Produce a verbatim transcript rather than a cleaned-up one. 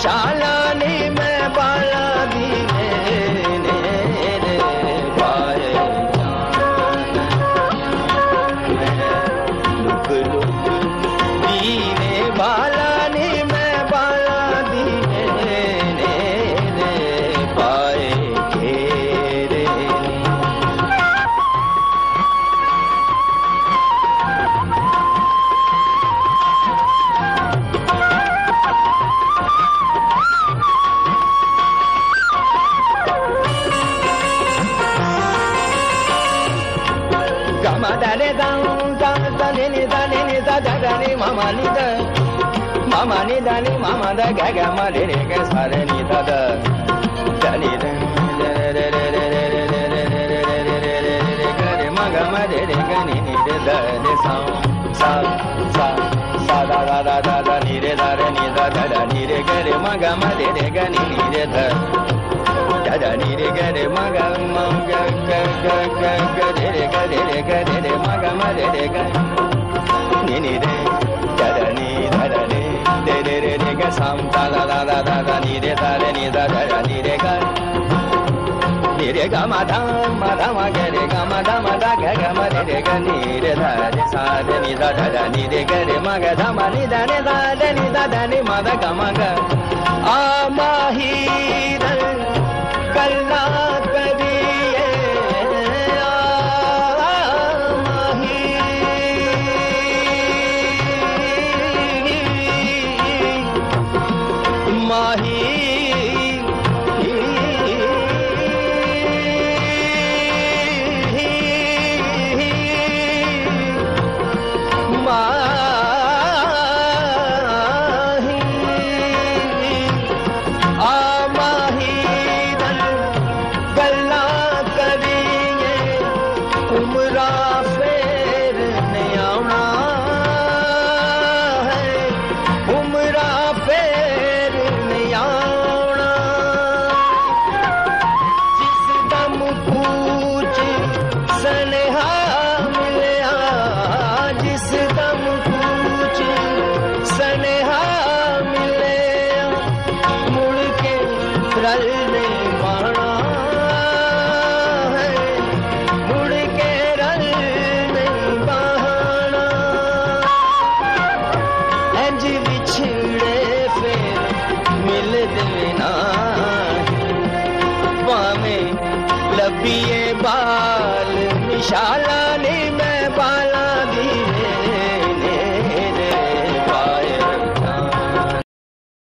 निशाला नी मैं बाला दीने रे पाए जान मैं लुक लुक दीने बाला नी मैं बाला दीने रे पाए घेरे Gama da re da da da ni ni da ni ni da da da ni mama ni da mama ni da ni mama da ga ga ma re re ga sa re ni da da da ni da re re re re re re re re re re re re re ga re ma ga ma re re ga ni ni re da re sa sa sa sa da da da da da ni re da re ni da da da ni re ga re ma ga ma re re ga ni ni re da da da ni re ga re ma ga ma ga ga ga ga ga re re ga re re ga re re ma ga ma re re ga ni ni re da da ni da da ni re re re re ga sam ta da da da da da ni re da re ni da da da ni re ga ni re ga ma da ma da ma ga re ga ma da ma da ga ga ma re re ga ni re da re sa re ni da da da ni re ga re ma ga da ma ni da re da re ni da da ni ma da ga ma ga a ma hi da कल्ला करिए माही माही उमरा फेर नहीं आना है उमरा फेर नहीं आना जिस दम पूछ सनेहा मिलया जिस दम पूछ सनेहा मिलया मुड़ के रल नहीं पाना लबिए बाल निशाला ने